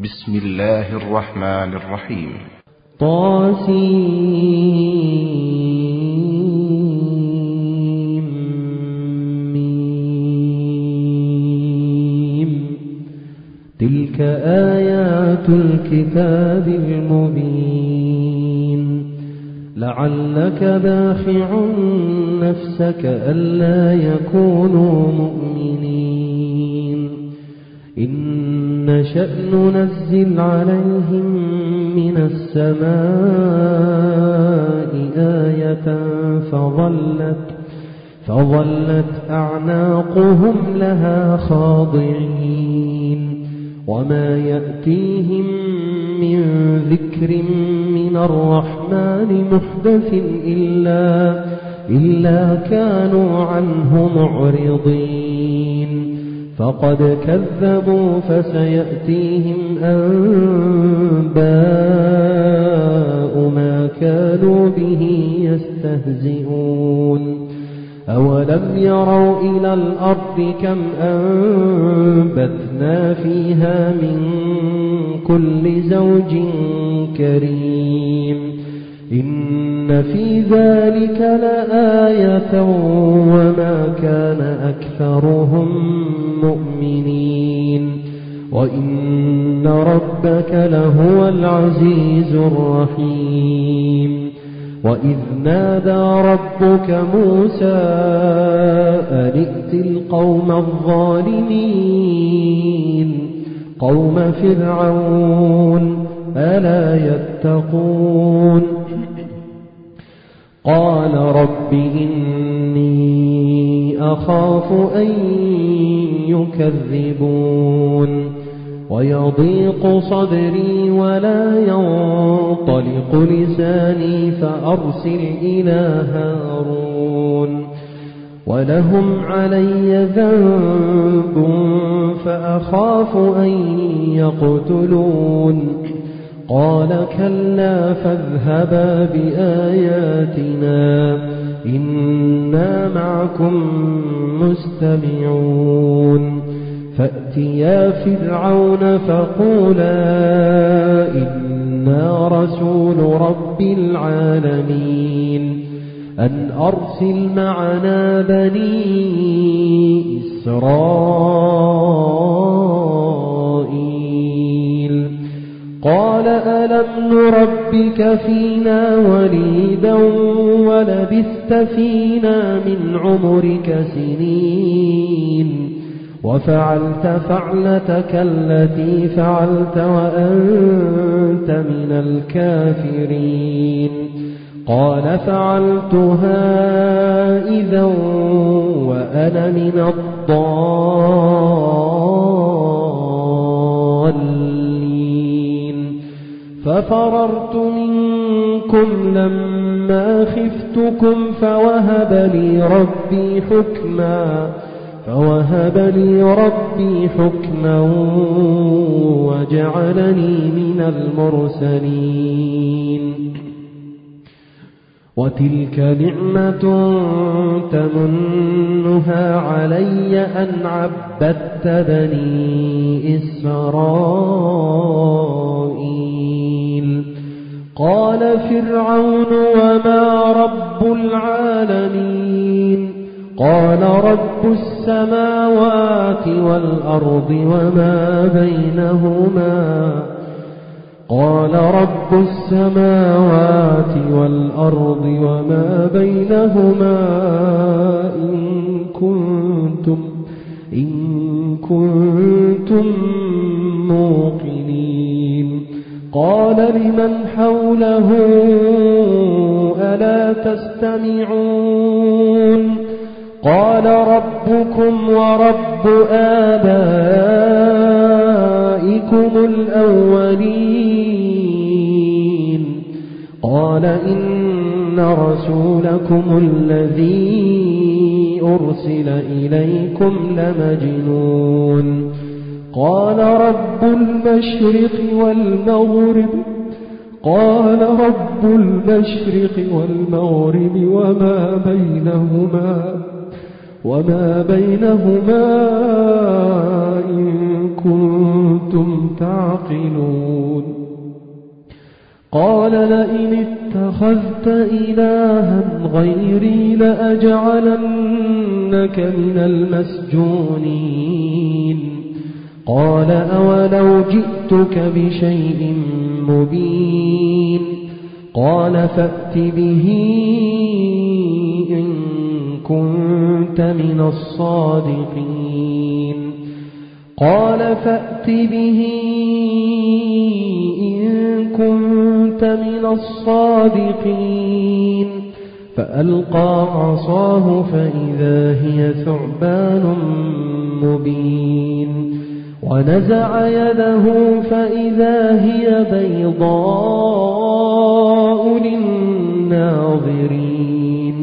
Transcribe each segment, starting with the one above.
بسم الله الرحمن الرحيم. تلك آيات الكتاب المبين لعلك باخع نفسك ألا يكونوا مؤمنين إن نشأ ننزل عليهم من السماء آية فظلت أعناقهم لها خاضعين وما يأتيهم من ذكر من الرحمن محدث إلا كانوا عنه معرضين فقد كذبوا فسيأتيهم أنباء ما كانوا به يستهزئون أولم يروا إلى الأرض كم أنبتنا فيها من كل زوج كريم إن في ذلك لآية وما كان أكثرهم مؤمنين وإن ربك لهو العزيز الرحيم وإذ نادى ربك موسى أن ائت القوم الظالمين قوم فرعون ألا يتقون قال رب إني أخاف أن يكذبون ويضيق صدري ولا ينطلق لساني فأرسل إلى هارون ولهم علي ذنب فأخاف أن يقتلون قال كلا فاذهبا بآياتنا إنا معكم مستمعون فأتيا فرعون فقولا إنا رسول رب العالمين أن أرسل معنا بني إسرائيل قال ألم نربك فينا وليدا ولبثت فينا من عمرك سنين وفعلت فعلتك التي فعلت وأنت من الكافرين قال فعلتها إذا وأنا من الضالين ففررت منكم لما خفتكم فوهب لي ربي حكما وجعلني من المرسلين وتلك نعمة تمنها علي أن عبدت بني إسرائيل قال فرعون وما رب العالمين قال رب السماوات والأرض وما بينهما قال رب السماوات والأرض وما بينهما إن كنتم موقنين قال لمن حوله ألا تستمعون قال ربكم ورب آبائكم الأولين قال إن رسولكم الذي أرسل إليكم لمجنون قال رب المشرق والمغرب وما بينهما إن كنتم تعقلون. قال لئن اتخذت إلها غيري لأجعلنك من المسجونين. قال أولو جئتك بشيء مبين. قال فأت به إن كنت من الصادقين. قال فأت به إن كنت من الصادقين. فألقى عصاه فإذا هي ثعبان مبين. ونزع يده فإذا هي بيضاء للناظرين.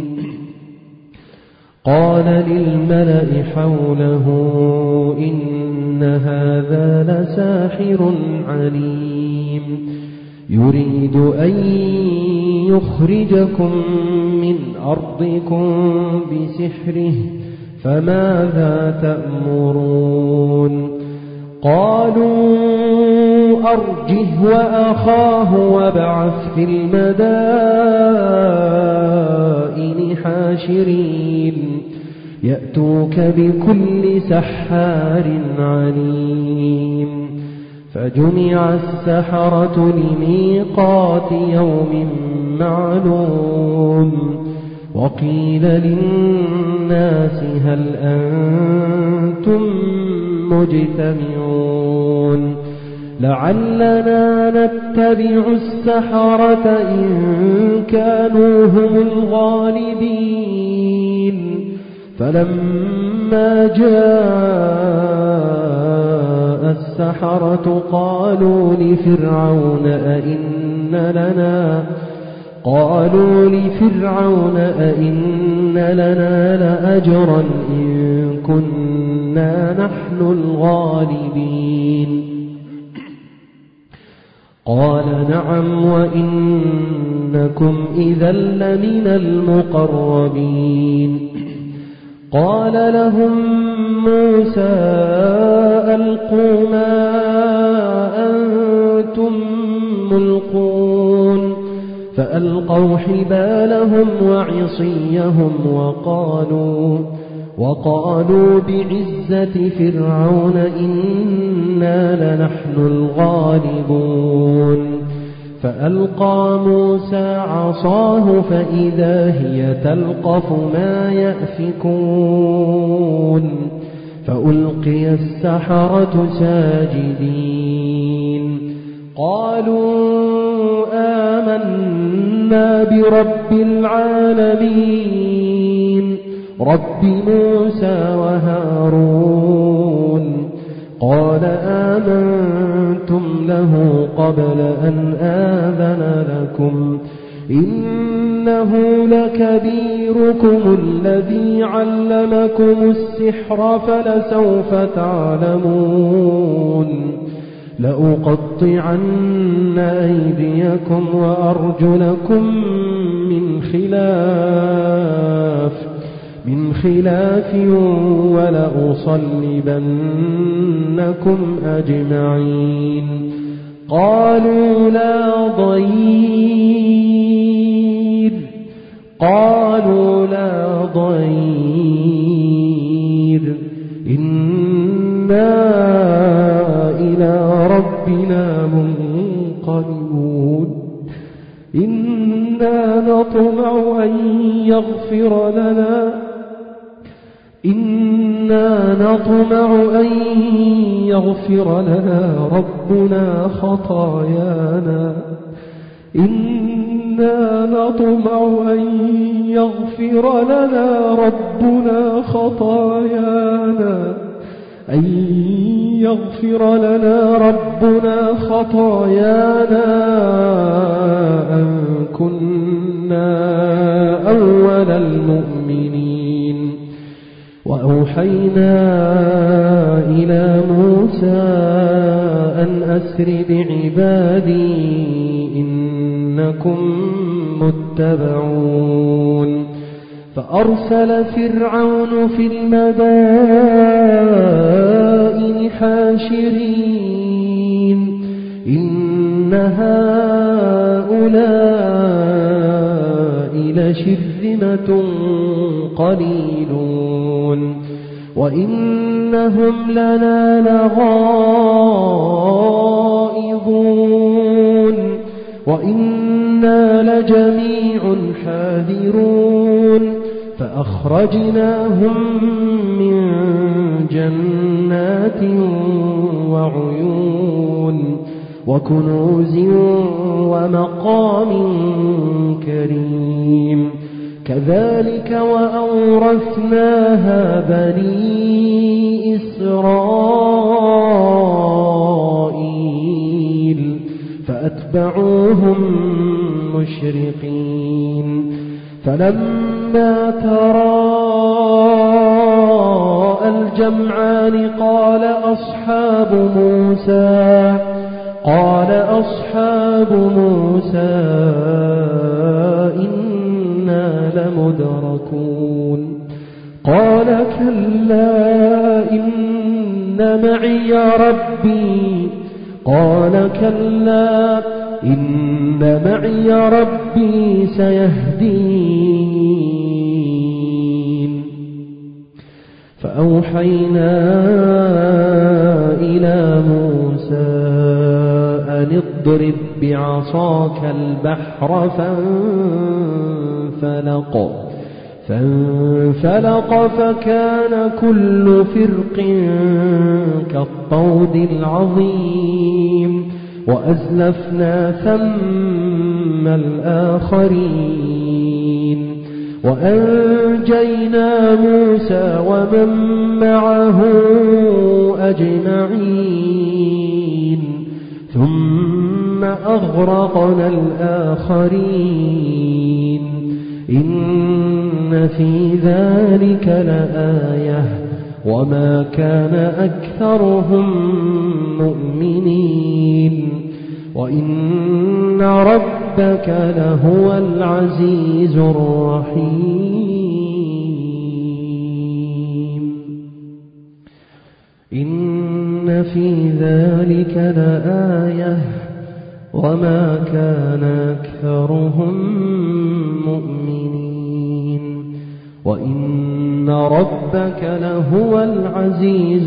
قال للملأ حوله إن هذا لساحر عليم يريد أن يخرجكم من أرضكم بسحره فماذا تأمرون. قالوا أرجه وأخاه وابعث في المدائن حاشرين يأتوك بكل سحار عليم. فجمع السحرة لميقات يوم معلوم. وقيل للناس هل أنتم مجتمعون لعلنا نتبع السحرة إن كانوا هم الغالبين. فلما جاء السحرة قالوا لفرعون أئن لنا لأجرا إن كنا نحن الغالبين. قال نعم وإنكم إذا لمن المقربين. قال لهم موسى ألقوا ما أنتم ملقون. فألقوا حبالهم وعصيهم وقالوا بعزة فرعون إنا لنحن الغالبون. فألقى موسى عصاه فإذا هي تلقف ما يأفكون. فألقي السحرة ساجدين قالوا آمنا برب العالمين رب موسى وهارون. قال آمنتم له قبل أن آذن لكم إنه لكبيركم الذي علمكم السحر فلسوف تعلمون. لأقطعن أيديكم وأرجلكم من خلاف ولأصلبنكم أجمعين. قالوا لا ضير إنا إلى ربنا منقلبون. إنا نطمع أن يغفر لنا ربنا خطايانا أن كنا أول المؤمنين. وأوحينا إلى موسى أن أسر بعبادي إنكم متبعون. فأرسل فرعون في المدائن حاشرين إن هؤلاء لشرذمة قليلون وإنهم لنا لغائظون وإنا لجميع حاذرون فأخرجناهم من جنات وعيون وكنوز ومقام كريم كذلك وأورثناها بني إسرائيل فأتبعوهم مشرقين فلما تراءى الجمعان قال أصحاب موسى إنا لمدركون قال كلا إن معي ربي سيهدين فأوحينا إلى موسى أن اضرب بعصاك البحر فانفلق فكان كل فرق كالطود العظيم وأزلفنا ثم الآخرين وأنجينا موسى ومن معه أجمعين ثم أغرقنا الآخرين إن في ذلك لآية وما كان أكثرهم مؤمنين وإن ربك لهو العزيز الرحيم إن في ذلك لآية وما كان أكثرهم مؤمنين وإن ربك لهو العزيز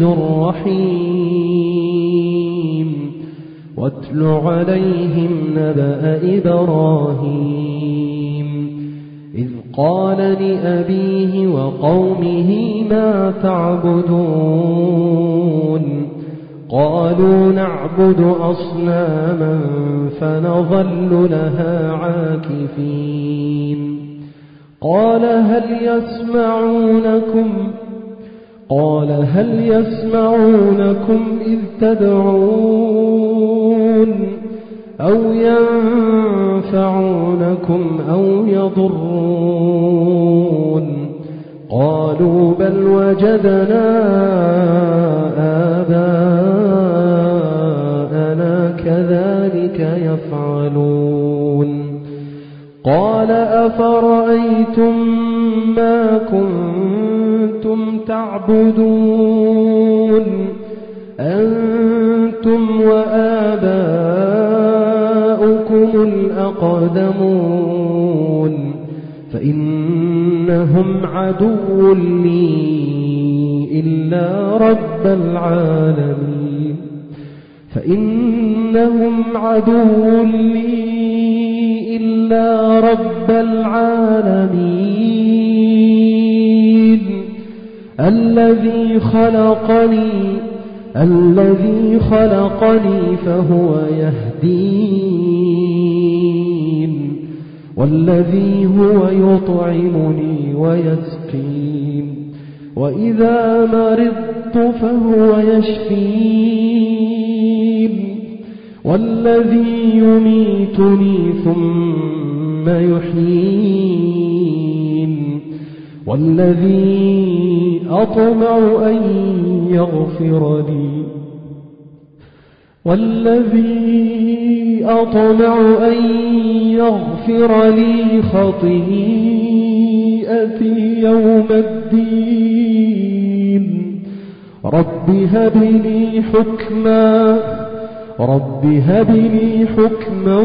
الرحيم واتل عليهم نبأ إبراهيم إذ قال لأبيه وقومه ما تعبدون قالوا نعبد أصناما فنظل لها عاكفين قال هل يسمعونكم إذ تدعون أو ينفعونكم أو يضرون قالوا بل وجدنا آباءنا كذلك يفعلون قال أفرأيتم ما كنتم تعبدون أنتم وآباؤكم الأقدمون فإنهم عدو لي إلا رب العالمين الذي خلقني فهو يهدين والذي هو يطعمني ويسقين وإذا مرضت فهو يشفين والذي يميتني ثم يحيين والذي أطمع أن يغفر لي خطيئتي سيئتي يوم الدين رب هب لي حكما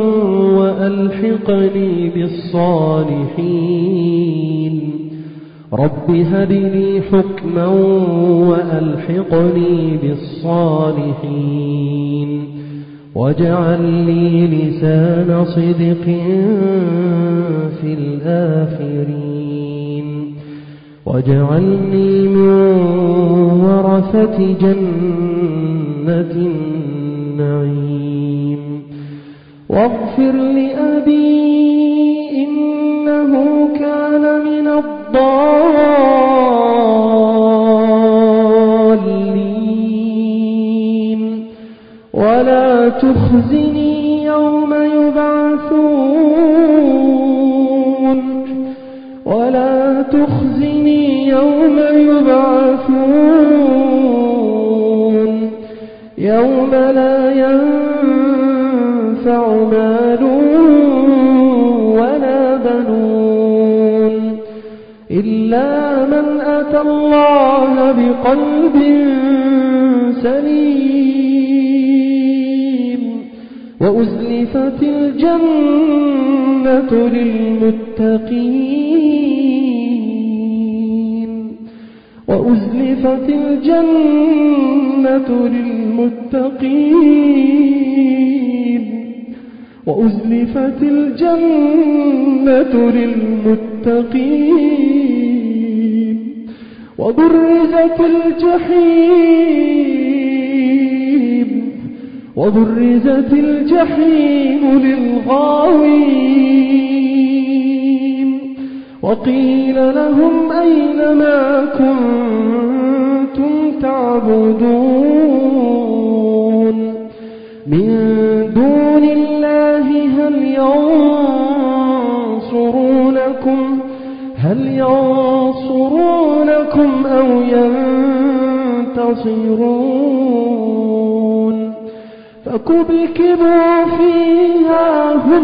وألحقني بالصالحين رب هب لي حكما وألحقني بالصالحين واجعل لي لسان صدق في الآخرين واجعلني من ورثة جنة النعيم واغفر لأبي إنه كان من الضالين ولا تخزني يوم يبعثون يوم لا ينفع مال ولا بنون إلا من أتى الله بقلب سليم وأزلفت الجنة للمتقين وأزلفت الجنة للمتقين وأزلفت الجنة للمتقين وبرزت الجحيم للغاوين وقيل لهم أين ما كنتم تعبدون من دون الله هل ينصرونكم أو ينتصرون فكبكبوا فيها هم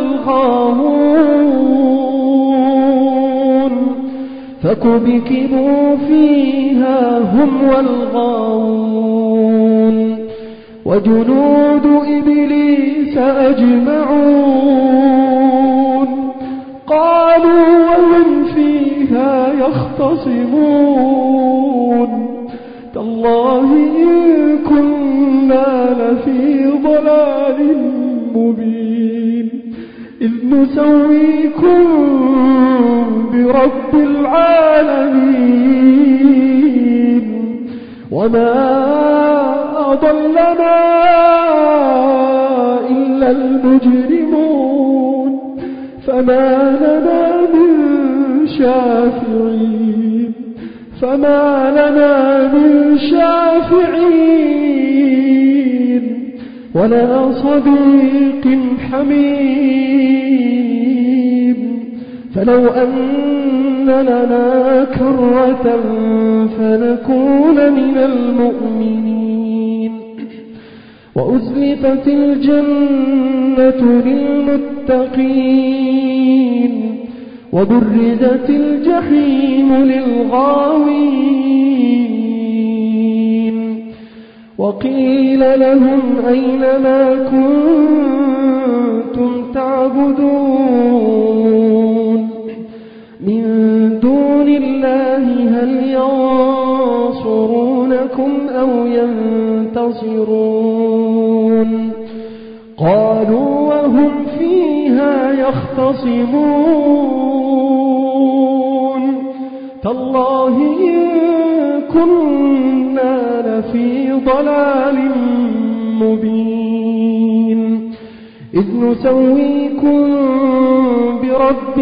والغاوون وجنود إبليس أجمعون قالوا وهم فيها يختصمون تالله إن كنا لفي ضلال مبين إذ نسويكم برب العالمين وما أضلنا إلا المجرمون فما لنا من شافعين ولا صديق حميم فلو أن لنا كرة فنكون من المؤمنين وأزلفت الجنة للمتقين وبرزت الجحيم للغاوين وقيل لهم أين ما كنتم تعبدون من دون الله هل ينصرونكم أو ينتصرون قالوا وهم فيها يختصمون تالله إن كنا لفي ضلال مبين إذ نسويكم برب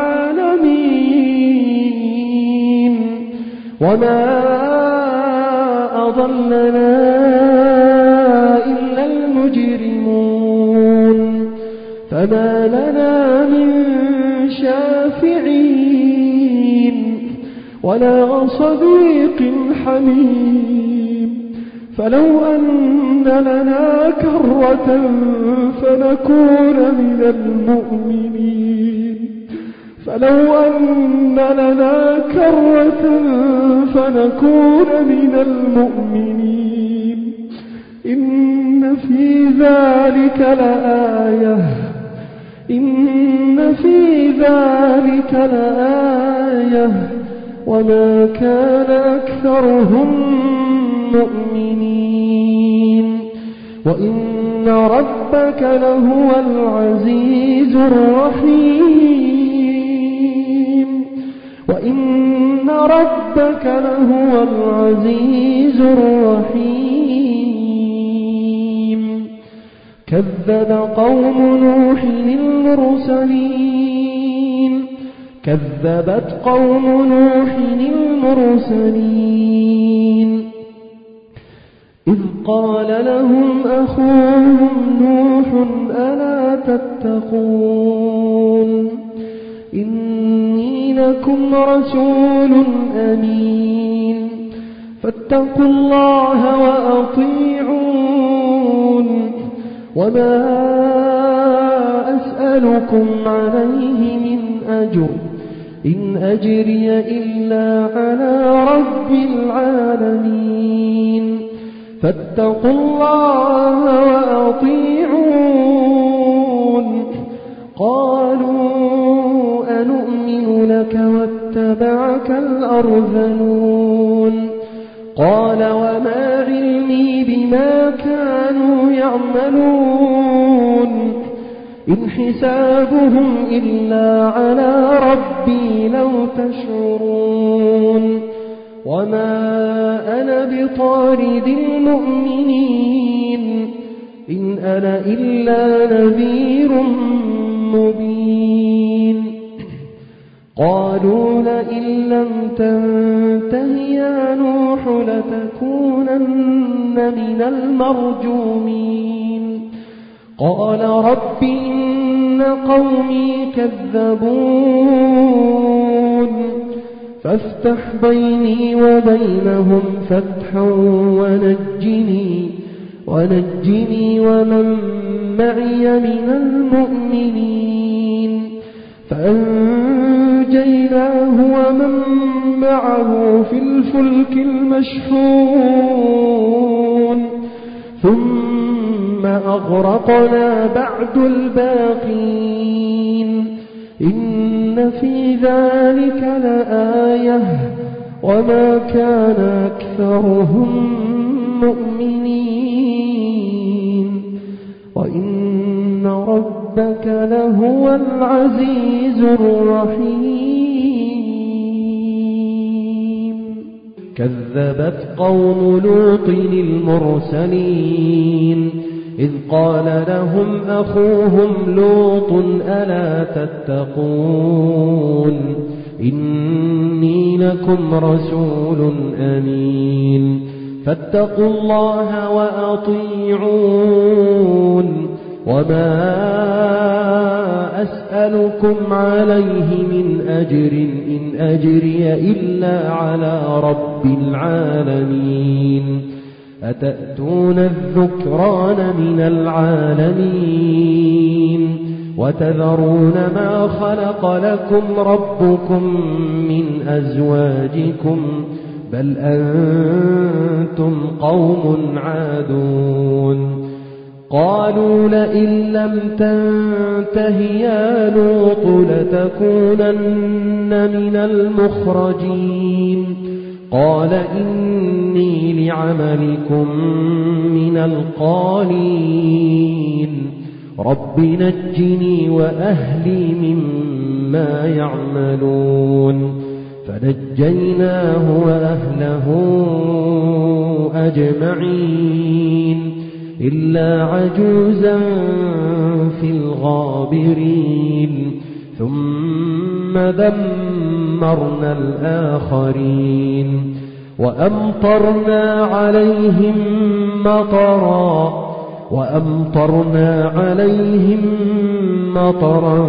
العالمين وما أضلنا إلا المجرمون فما لنا من شافعين ولا صديق حميم فلو أن لنا كرة فنكون من المؤمنين فلو أن لنا كرة فنكون من المؤمنين إن في ذلك لآية وما كان أكثرهم مؤمنين وإن ربك لهو العزيز الرحيم كذب قوم نوح المرسلين كذبت قوم نوح المرسلين إذ قال لهم أخوهم نوح ألا تتقون إني لكم رسول أمين فاتقوا الله وأطيعون وما أسألكم عليه من أجر إن أجري إلا على رب العالمين فاتقوا الله وأطيعون قالوا أنؤمن لك واتبعك الأرذلون قال وما علمي بما كانوا يعملون إن حسابهم إلا على ربي لو تشعرون وما أنا بطارد المؤمنين إن أنا إلا نذير مبين قالوا لئن لم تنته يا نوح لتكونن من المرجومين قال رب إن قومي كذبون فافتح بيني وبينهم فتحا ونجني ومن معي من المؤمنين فأنجيناه ومن معه في الفلك المشحون ثم أغرقنا بعد الباقين إن في ذلك لآية وما كان أكثرهم مؤمنين وإن ربك لهو العزيز الرحيم كذبت قوم لوط المرسلين إذ قال لهم أخوهم لوط ألا تتقون إني لكم رسول أمين فاتقوا الله وأطيعون وما أسألكم عليه من أجر إن أجري إلا على رب العالمين أتأتون الذكران من العالمين وتذرون ما خلق لكم ربكم من أزواجكم بل أنتم قوم عادون قالوا لئن لم تنته يا لوط لتكونن من المخرجين قال إني لعملكم من القالين رب نجني وأهلي مما يعملون فنجيناه وأهله أجمعين إلا عجوزا في الغابرين ثم دمرنا الآخرين وأمطرنا عليهم مطرا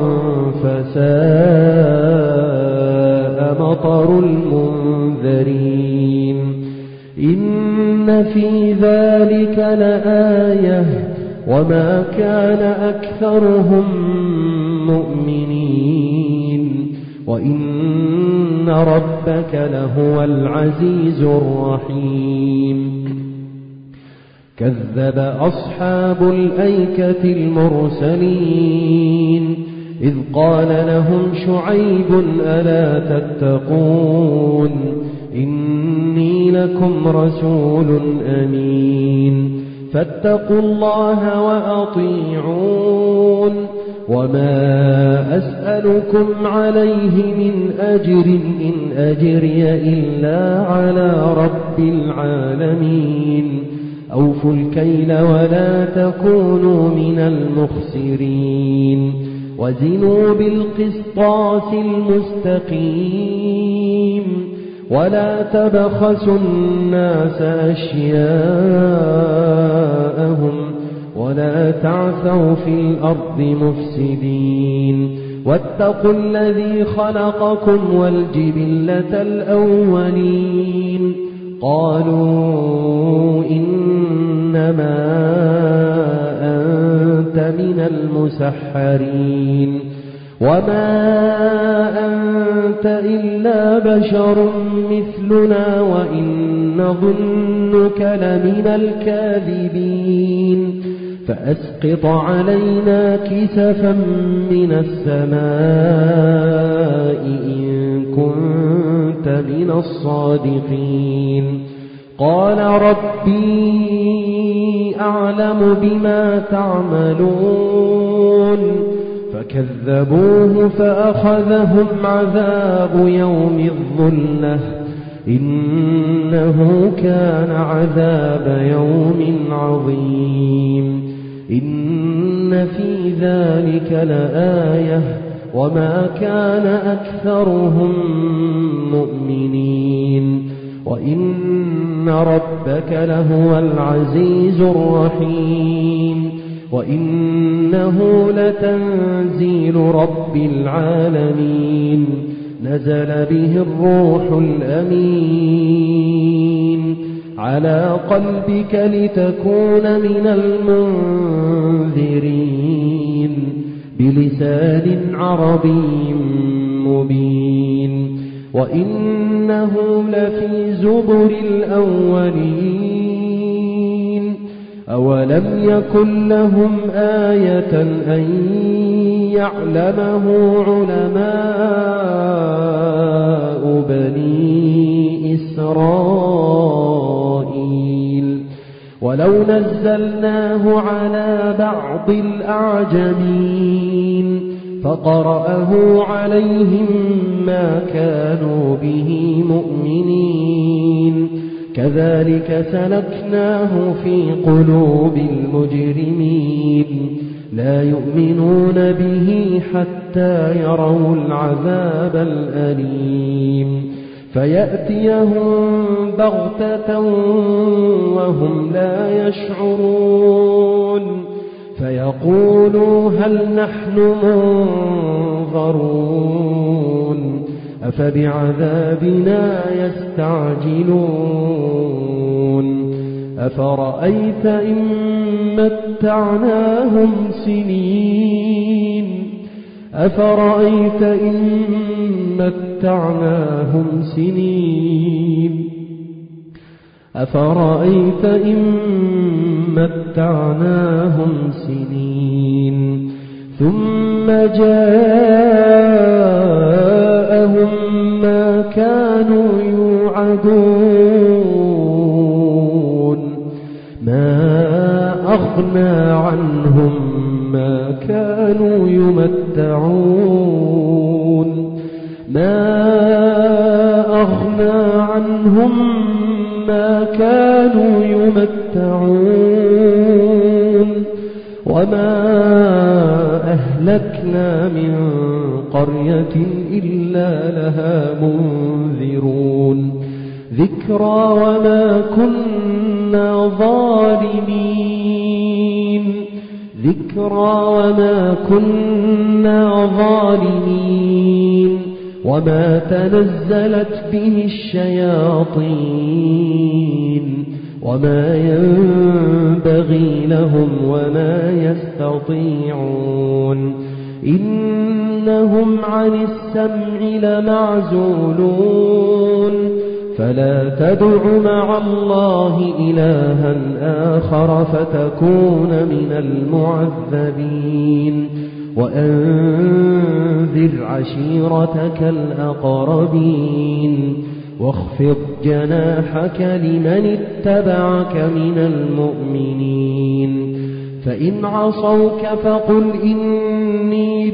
فساء مطر المنذرين إن في ذلك لآية وما كان أكثرهم مؤمنين وإن ربك لهو العزيز الرحيم. كذب أصحاب الأيكة المرسلين إذ قال لهم شعيب ألا تتقون إني لكم رسول أمين فاتقوا الله وأطيعون وما أسألكم عليه من أجر إن أجري إلا على رب العالمين أوفوا الكيل ولا تكونوا من المخسرين وزنوا بالقسطاس المستقيم ولا تبخسوا الناس أشياءهم ولا تعثوا في الأرض مفسدين واتقوا الذي خلقكم والجبلة الأولين قالوا إنما أنت من المسحرين وما أنت إلا بشر مثلنا وإن نظنك لمن الكاذبين فأسقط علينا كسفا من السماء إن كنت من الصادقين قال ربي أعلم بما تعملون فكذبوه فأخذهم عذاب يوم الظلة إنه كان عذاب يوم عظيم إن في ذلك لآية وما كان أكثرهم مؤمنين وإن ربك لهو العزيز الرحيم وإنه لتنزيل رب العالمين نزل به الروح الأمين على قلبك لتكون من المنذرين بلسان عربي مبين وإنه لفي زبر الأولين أولم يكن لهم آية أن يعلمه علماء بني إسرائيل ولو نزلناه على بعض الأعجمين فقرأه عليهم ما كانوا به مؤمنين كذلك سلكناه في قلوب المجرمين لا يؤمنون به حتى يروا العذاب الأليم فيأتيهم بغتة وهم لا يشعرون فيقولوا هل نحن منظرون أفبعذابنا يستعجلون أفرأيت إن متعناهم سنين أفرأيت إن متعناهم سنين أفرأيت إن متعناهم سنين ثم جاءهم ما كانوا يوعدون ما أغنى عنهم ما كانوا يمتعون ما أغنى عنهم ما كانوا يمتعون وما أهلكنا من قرية إلا لها منذرون ذكرى وما كنا ظالمين ذكرى وما كنا ظالمين وما تنزلت به الشياطين وما ينبغي لهم وما يستطيعون إنهم عن السمع لمعزولون فلا تدع مع الله إلها آخر فتكون من المعذبين وأنذر عشيرتك الأقربين واخفض جناحك لمن اتبعك من المؤمنين فإن عصوك فقل إني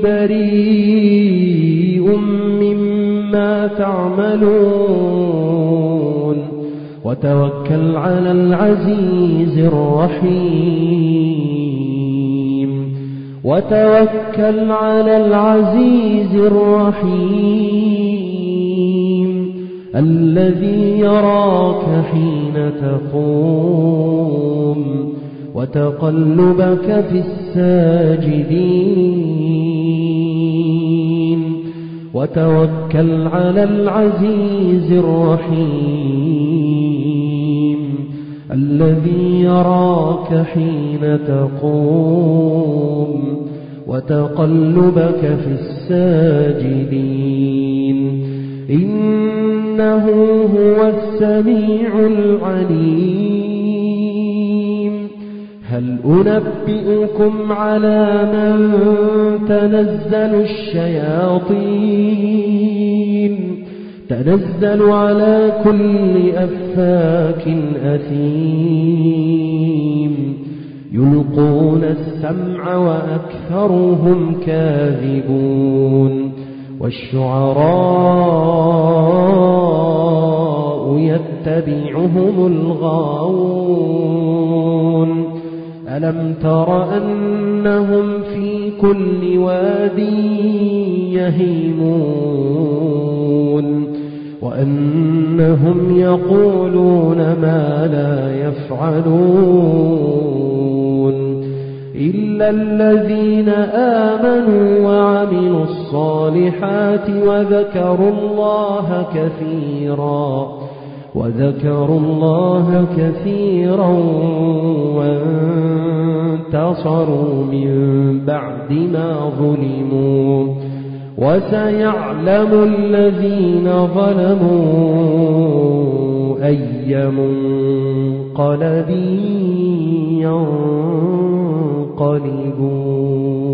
بريء مما تعملون وتوكل على العزيز الرحيم وتوكل على العزيز الرحيم الذي يراك حين تقوم وتقلبك في الساجدين وتوكل على العزيز الرحيم الذي يراك حين تقوم وتقلبك في الساجدين إنه هو السميع العليم هل أنبئكم على من تنزل الشياطين تنزل على كل أفاك أثيم يلقون السمع وأكثرهم كاذبون والشعراء يتبعهم الغاوون ألم تر أنهم في كل واد يهيمون وأنهم يقولون ما لا يفعلون إلا الذين آمنوا وعملوا الصالحات وذكروا الله كثيرا وانتصروا من بعد ما ظلموا وسيعلم الذين ظلموا أي منقلب ينقلبون